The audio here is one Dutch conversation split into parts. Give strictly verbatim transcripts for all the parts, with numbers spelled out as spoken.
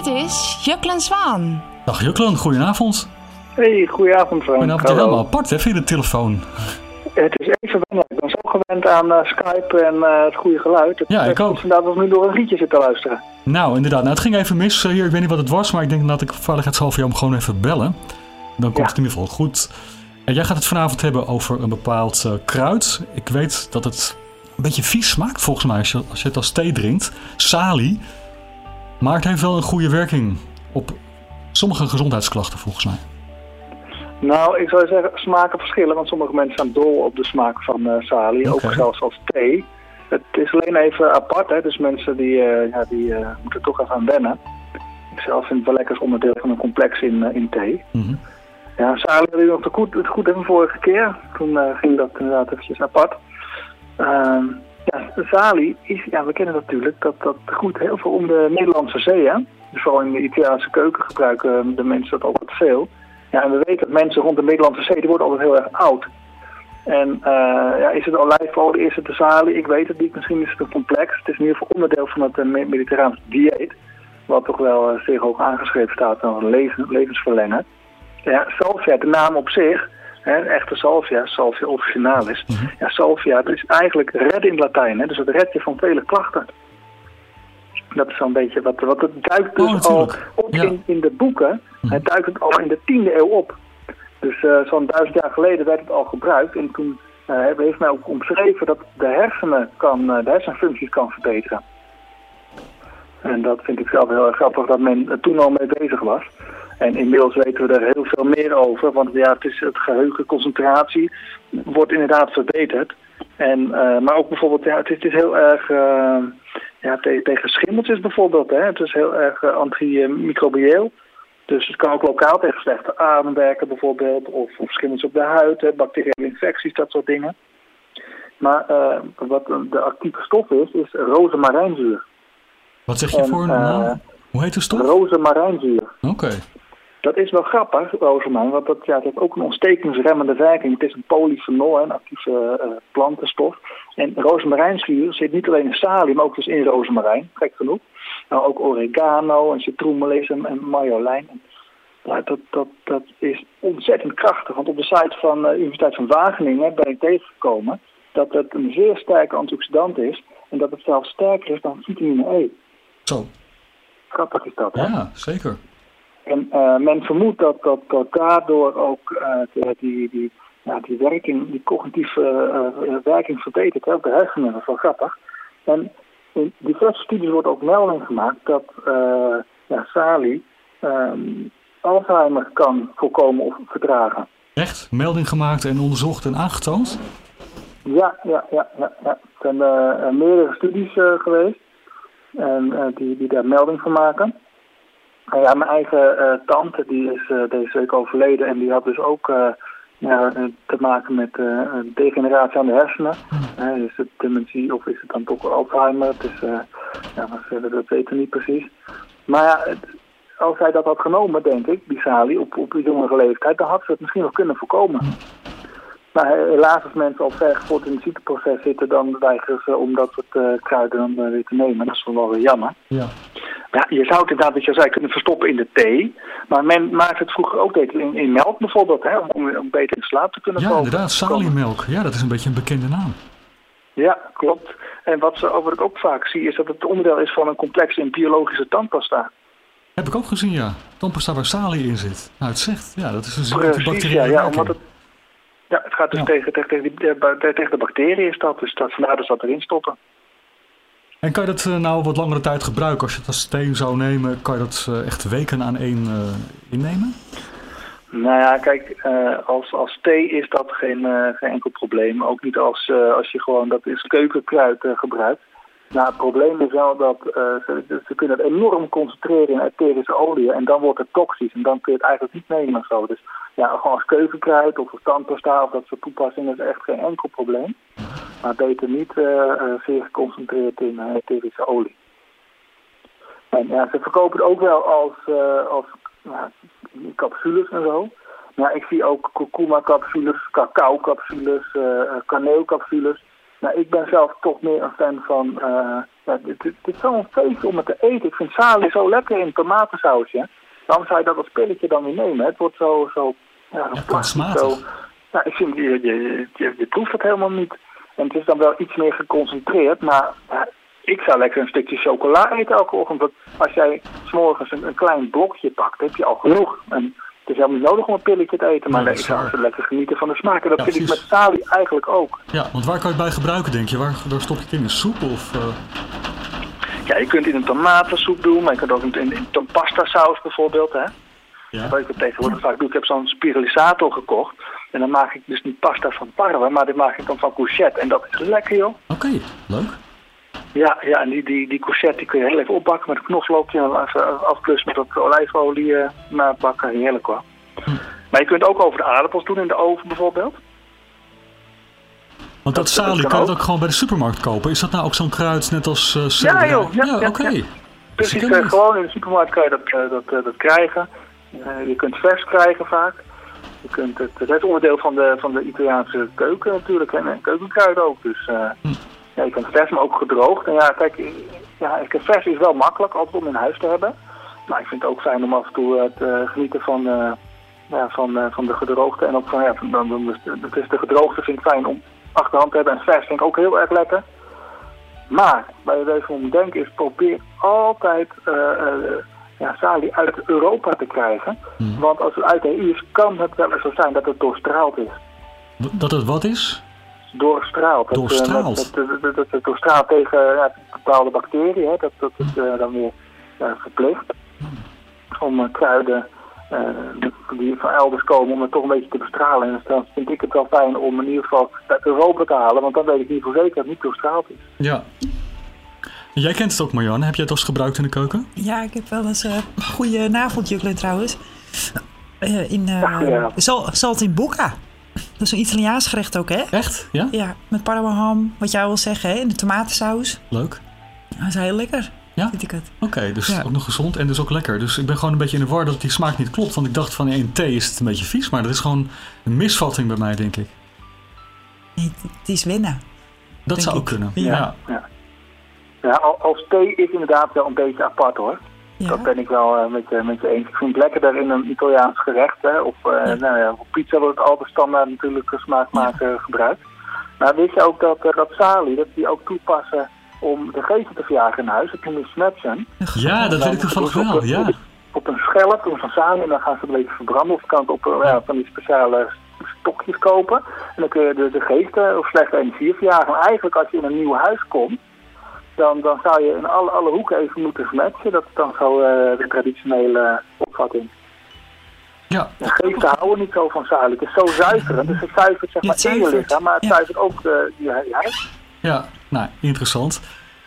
Dit is Juklen Zwaan. Dag Juklen, goedenavond. Hey, goedenavond Frank. Goedenavond, helemaal apart hè, via de telefoon. Het is even wennen. Ik ben zo gewend aan uh, Skype en uh, het goede geluid. Het ja, ik ook. Inderdaad, dat ik nu door een rietje zit te luisteren. Nou, inderdaad. Nou, het ging even mis hier. Ik weet niet wat het was, maar ik denk dat ik veiligheidshalve jou hem gewoon even bellen. Dan komt ja. het in ieder geval goed. En jij gaat het vanavond hebben over een bepaald uh, kruid. Ik weet dat het een beetje vies smaakt volgens mij als je, als je het als thee drinkt. Salie. Maar het heeft wel een goede werking op sommige gezondheidsklachten volgens mij. Nou, ik zou zeggen smaken verschillen, want sommige mensen zijn dol op de smaak van uh, salie, okay. Ook zelfs als thee. Het is alleen even apart, hè? Dus mensen die, uh, ja, die uh, moeten toch even aan wennen. Ik zelf vind het wel lekker als onderdeel van een complex in, uh, in thee. Mm-hmm. Ja, salie had ik nog te goed, het goed even vorige keer, toen uh, ging dat inderdaad eventjes apart. Uh, ja, salie is, ja, we kennen natuurlijk dat dat groeit heel veel om de Middellandse Zee, hè? Dus vooral in de Italiaanse keuken gebruiken de mensen dat ook wat veel. Ja, en we weten dat mensen rond de Middellandse Zee, die worden altijd heel erg oud. En uh, ja, is het olijfolie, is het de salie, ik weet het niet, misschien is het een complex. Het is in ieder geval onderdeel van het uh, mediterraanse dieet, wat toch wel uh, zeer hoog aangeschreven staat als een leven, levensverlenger. Ja, salvia, de naam op zich, hè, echte salvia, salvia officinalis. Mm-hmm. Ja, salvia, dat is eigenlijk redden in Latijn, hè, dus het redt je van vele klachten. Dat is zo'n beetje wat, wat het duikt dus oh, al op ja. in, in de boeken. Mm. Het duikt het al in de tiende eeuw op. Dus uh, zo'n duizend jaar geleden werd het al gebruikt. En toen uh, heeft men ook omschreven dat de hersenen kan, uh, de hersenfuncties kan verbeteren. En dat vind ik zelf heel erg grappig dat men er toen al mee bezig was. En inmiddels weten we er heel veel meer over. Want ja, het is het geheugen, concentratie wordt inderdaad verbeterd. En, uh, maar ook bijvoorbeeld, ja, het is, het is heel erg uh, ja, te, tegen schimmeltjes bijvoorbeeld. Hè. Het is heel erg uh, antimicrobieel. Dus het kan ook lokaal tegen slechte adem werken bijvoorbeeld. Of, of schimmeltjes op de huid, hè, bacteriële infecties, dat soort dingen. Maar uh, wat de actieve stof is, is rozemarijnzuur. Wat zeg je en, voor een naam? Uh, Hoe heet de stof? Rozemarijnzuur. Oké. Okay. Dat is wel grappig, rozemarijn, want dat, ja, het heeft ook een ontstekingsremmende werking. Het is een polyfenol, een actieve uh, plantenstof. En rozemarijnzuur zit niet alleen in salie, maar ook dus in rozemarijn, gek genoeg. Nou, ook oregano en citroenmelis en, en marjolein. Ja, dat, dat, dat is ontzettend krachtig, want op de site van de uh, Universiteit van Wageningen ben ik tegengekomen dat het een zeer sterke antioxidant is en dat het zelfs sterker is dan vitamine E. Zo. Grappig is dat, hè? Ja, zeker. En uh, men vermoedt dat, dat, dat daardoor ook uh, die, die, ja, die werking, die cognitieve uh, werking verbetert, hè, op de hersenen. Dat is wel grappig. En in diverse studies wordt ook melding gemaakt dat uh, ja, salie um, Alzheimer kan voorkomen of vertragen. Echt? Melding gemaakt en onderzocht en aangetoond? Ja, ja, ja. ja, ja. Er zijn uh, meerdere studies uh, geweest en, uh, die, die daar melding van maken. Uh, ja, mijn eigen uh, tante die is uh, deze week overleden en die had dus ook uh, ja, te maken met uh, degeneratie aan de hersenen. Uh, is het dementie of is het dan toch Alzheimer? Het is, uh, ja, dat, dat weten we niet precies. Maar ja, het, als zij dat had genomen, denk ik, die salie, op, op die jongere leeftijd, dan had ze het misschien nog kunnen voorkomen. Maar helaas als mensen al ver voort in het ziekteproces zitten, dan weigeren ze om dat soort uh, kruiden dan uh, weer te nemen. Dat is wel weer jammer. Ja. Ja, je zou het inderdaad, wat je zei, kunnen verstoppen in de thee. Maar men maakte het vroeger ook in, in melk bijvoorbeeld, hè, om, om beter in slaap te kunnen ja, komen. Ja, inderdaad, saliemelk. Ja, dat is een beetje een bekende naam. Ja, klopt. En wat, ze, wat ik ook vaak zie, is dat het onderdeel is van een complex in biologische tandpasta. Heb ik ook gezien, ja. Tandpasta waar salie in zit. Nou, het zegt, ja, dat is een bacteriële ja, ja, omdat het, ja, het gaat dus ja. tegen, tegen, tegen, die, tegen de bacteriën is dat, dus dat, vandaar dat ze dat erin stoppen. En kan je dat uh, nou wat langere tijd gebruiken? Als je het als thee zou nemen, kan je dat uh, echt weken aan één uh, innemen? Nou ja, kijk, uh, als, als thee is dat geen, uh, geen enkel probleem. Ook niet als, uh, als je gewoon dat is keukenkruid uh, gebruikt. Nou, het probleem is wel dat uh, ze, ze kunnen het enorm concentreren in etherische olie en dan wordt het toxisch en dan kun je het eigenlijk niet nemen of zo. Dus ja, gewoon als keukenkruid of als tandpasta of dat soort toepassingen is echt geen enkel probleem. Maar beter niet uh, uh, zeer geconcentreerd in uh, etherische olie. En ja, ze verkopen het ook wel als, uh, als ja, capsules en zo. Maar ik zie ook kurkuma capsules, cacao capsules, uh, kaneelcapsules. Nou, ik ben zelf toch meer een fan van... Uh, ja, het, het is zo'n feestje om het te eten. Ik vind salie zo lekker in tomatensausje. Waarom zou je dat als pilletje dan weer nemen? Het wordt zo... zo ja, ja kunstmatig. Zo, ja, ik vind, je, je, je, je proeft het helemaal niet. En het is dan wel iets meer geconcentreerd, maar... Ja, ik zou lekker een stukje chocola eten elke ochtend. Want als jij 's morgens een, een klein blokje pakt, heb je al genoeg. En het is helemaal niet nodig om een pilletje te eten, maar nee, ik zou ze lekker genieten van de smaak. En dat ja, vind precies. ik met salie eigenlijk ook. Ja, want waar kan je het bij gebruiken, denk je? Waar, waar stop je het in? Een soep of... Uh... Ja, je kunt het in een tomatensoep doen, maar je kunt ook in, in, in pasta saus bijvoorbeeld, hè. Ja. Wat ik het tegenwoordig vaak doe, ik heb zo'n spiralisator gekocht. En dan maak ik dus niet pasta van parma, maar dit maak ik dan van courgette. En dat is lekker, joh. Oké, okay, leuk. Ja, ja, en die, die, die courgette die kun je heel even opbakken met een knoflookje en even afblussen met wat olijfolie uh, nabakken. Heerlijk hoor. Hm. Maar je kunt ook over de aardappels doen in de oven bijvoorbeeld. Want dat, dat salie kan je het ook gewoon bij de supermarkt kopen. Is dat nou ook zo'n kruid net als uh, selderij? Ja joh, ja, ja, ja oké. Okay. Ja. Dus je kunt gewoon in de supermarkt kan je dat, uh, dat, uh, dat krijgen. Uh, je kunt vers krijgen vaak. Je kunt het, dat is onderdeel van de, van de Italiaanse keuken natuurlijk en, en keukenkruid ook. Dus... Uh, hm. Ja, je kunt vers, maar ook gedroogd. En ja, kijk, ja, vers is wel makkelijk altijd om in huis te hebben. Maar ik vind het ook fijn om af en toe te uh, genieten van, uh, ja, van, uh, van de gedroogde. En ook van, ja, van, dan, dan, het is de gedroogde vind ik fijn om achterhand te hebben. En vers vind ik ook heel erg lekker. Maar, waar je even om denken is, probeer altijd uh, uh, ja, salie uit Europa te krijgen. Hmm. Want als het uit de E U is, kan het wel eens zo zijn dat het doorstraald is. Dat het wat is? Doorstraalt. Doorstraalt? Dat, dat, dat, dat het doorstraalt tegen ja, bepaalde bacteriën. Hè, dat, dat is uh, dan weer uh, verplicht om uh, kruiden uh, die van elders komen om het toch een beetje te bestralen. En dus dan vind ik het wel fijn om in ieder geval uit Europa te halen. Want dan weet ik niet voor zeker dat het niet doorstraald is. Ja. Jij kent het ook, Marjan. Heb jij het al eens gebruikt in de keuken? Ja, ik heb wel eens een uh, goede naveljukkelen trouwens. Uh, in uh, ja, ja. Sal- Saltimbocca. Dat is een Italiaans gerecht ook, hè? Echt? Ja? Ja, met parmaham, wat jij wil zeggen, hè? In de tomatensaus. Leuk. Dat is heel lekker, ja? vind ik het. Oké, okay, dus ja. ook nog gezond en dus ook lekker. Dus ik ben gewoon een beetje in de war dat die smaak niet klopt. Want ik dacht van, in thee is het een beetje vies. Maar dat is gewoon een misvatting bij mij, denk ik. Nee, het is winnen. Dat zou ook ik. kunnen, ja. ja. ja. ja als thee is inderdaad wel een beetje apart, hoor. Ja. Dat ben ik wel uh, met, uh, met je eens. Ik vind het lekkerder in een Italiaans gerecht. Hè, of uh, ja. nou ja, op pizza wordt het altijd standaard natuurlijk smaakmaker ja. gebruikt. Maar weet je ook dat, uh, dat salie, dat die ook toepassen om de geesten te verjagen in huis. Dat noemen we snatchen. Ja, dat weet ik toevallig wel, op, ja. Op, op een schelp doen van salie en dan gaan ze een beetje verbranden. Of je kan het op uh, ja, van die speciale stokjes kopen. En dan kun je de, de geesten of slechte energie verjagen. En eigenlijk als je in een nieuw huis komt, Dan, dan zou je in alle, alle hoeken even moeten smatchen. Dat is dan zo uh, de traditionele opvatting. Ja. De geesten houden niet zo van salie. Het is zo zuiverend. Dus het zuivert zeg maar in je lichaam, maar het ja. zuivert ook uh, je huid. Ja, nou, interessant.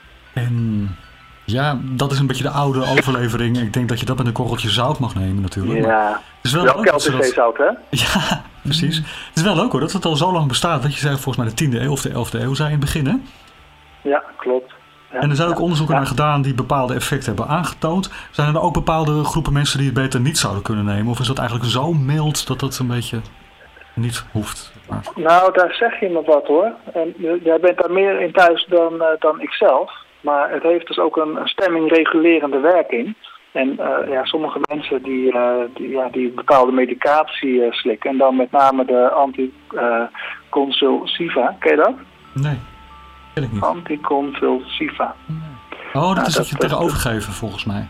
En ja, dat is een beetje de oude overlevering. Ik denk dat je dat met een korreltje zout mag nemen natuurlijk. Ja, het is wel, wel kelderzeezout, hè? Ja, precies. Mm. Het is wel leuk hoor, dat het al zo lang bestaat. Dat je zei volgens mij de tiende eeuw of de elfde eeuw zei in het begin, hè? Ja, klopt. Ja, en er zijn ook ja, onderzoeken ja. naar gedaan die bepaalde effecten hebben aangetoond. Zijn er ook bepaalde groepen mensen die het beter niet zouden kunnen nemen? Of is dat eigenlijk zo mild dat dat een beetje niet hoeft? Maar... Nou, daar zeg je me wat hoor. En jij bent daar meer in thuis dan, uh, dan ik zelf. Maar het heeft dus ook een, een stemmingregulerende werking. En uh, ja, sommige mensen die, uh, die, ja, die bepaalde medicatie uh, slikken. En dan met name de anticonvulsiva. Ken je dat? Nee. Anticonvulsiva. Oh, dat nou, is dat je tegen overgeven volgens mij.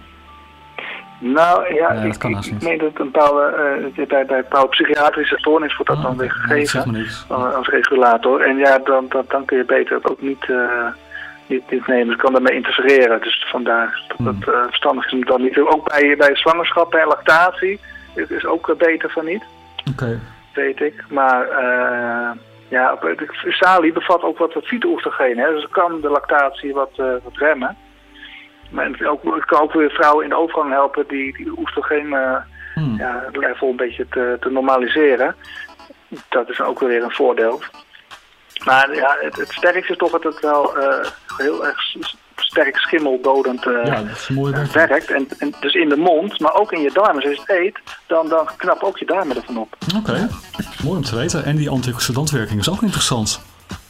Nou ja, nee, ik, ik, ik meen dat een bepaalde, uh, bij, bij bepaalde psychiatrische stoornis wordt dat oh, dan weer gegeven nee, uh, als regulator. En ja, dan, dan, dan kun je beter het ook niet, uh, niet, niet nemen. Het kan daarmee interfereren. Dus vandaar dat het hmm. uh, verstandig is om dan niet. Ook bij, bij zwangerschap en lactatie is, is ook uh, beter van niet. Oké. Okay. Weet ik. Maar uh, ja, salie bevat ook wat, wat fyto-oestrogeen. Dus het kan de lactatie wat, uh, wat remmen. Maar het, ook, het kan ook weer vrouwen in de overgang helpen die, die oestrogeen uh, hmm. ja, level een beetje te, te normaliseren. Dat is ook weer een voordeel. Maar ja, het, het sterkste is toch dat het wel uh, heel erg sterk schimmeldodend uh, ja, dat is mooi werkt. En, en dus in de mond, maar ook in je darmen. Als je het eet, dan, dan knappen ook je darmen ervan op. Oké, okay. Mooi om te weten. En die antioxidantwerking is ook interessant.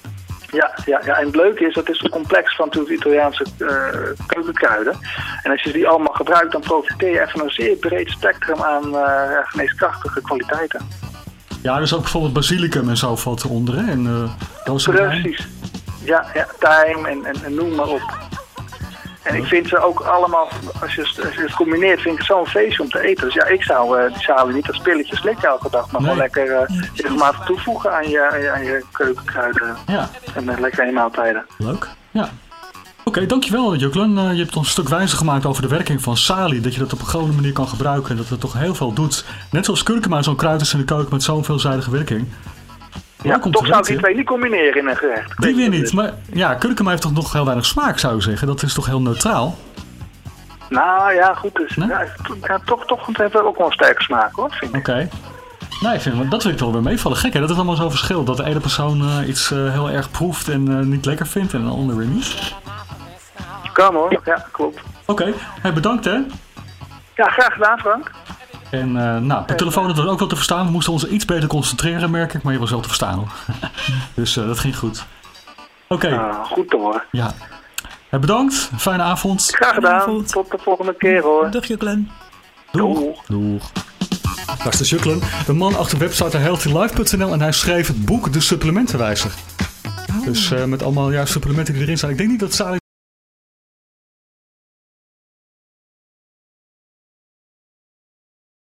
Ja, ja, ja, en het leuke is, dat het is een complex van de Italiaanse uh, keukenkruiden. En als je die allemaal gebruikt, dan profiteer je echt van een zeer breed spectrum aan uh, geneeskrachtige kwaliteiten. Ja, dus ook bijvoorbeeld basilicum en zo valt eronder, hè? En, uh, Precies. Ja, ja, tijm en, en, en noem maar op. En ik vind ze ook allemaal, als je, als je het combineert, vind ik het zo'n feestje om te eten. Dus ja, ik zou uh, die salie niet als pilletje slikken elke dag, maar nee. gewoon lekker uh, regelmatig toevoegen aan je, aan je, aan je keukenkruiden. Ja. En uh, lekker in maaltijden. Leuk, ja. Oké, okay, dankjewel Juklen. Uh, je hebt ons een stuk wijzer gemaakt over de werking van salie. Dat je dat op een gewone manier kan gebruiken en dat het toch heel veel doet. Net zoals kurkuma, zo'n kruid is in de keuken met zo'n veelzijdige werking. Ja, toch zou ik die twee niet combineren in een gerecht. Die weer niet, maar ja, kurkuma heeft toch nog heel weinig smaak, zou je zeggen. Dat is toch heel neutraal? Nou ja, goed. Dus, nee? ja, ja, toch, toch het heeft ook wel een sterke smaak, hoor, vind ik. Oké. Okay. Nou, ik vind, dat vind ik wel weer meevallen. Gek, hè? Dat is allemaal zo'n verschil. Dat de ene persoon uh, iets uh, heel erg proeft en uh, niet lekker vindt en de ander weer niet. Kan hoor, ja, klopt. Oké, okay. Hey, bedankt hè. Ja, graag gedaan Frank. En uh, nou, per telefoon dat was ook wel te verstaan. We moesten ons iets beter concentreren, merk ik. Maar je was wel te verstaan hoor. Dus uh, dat ging goed. Oké. Okay. Uh, goed te horen. Ja. Hey, bedankt. Fijne avond. Graag gedaan. Tot de volgende keer hoor. Dag Juklen. Doeg. Doeg. Daar is de Juklen. De man achter website healthy life punt n l. En hij schreef het boek De Supplementenwijzer. Oh. Dus uh, met allemaal ja, supplementen die erin staan. Ik denk niet dat Sally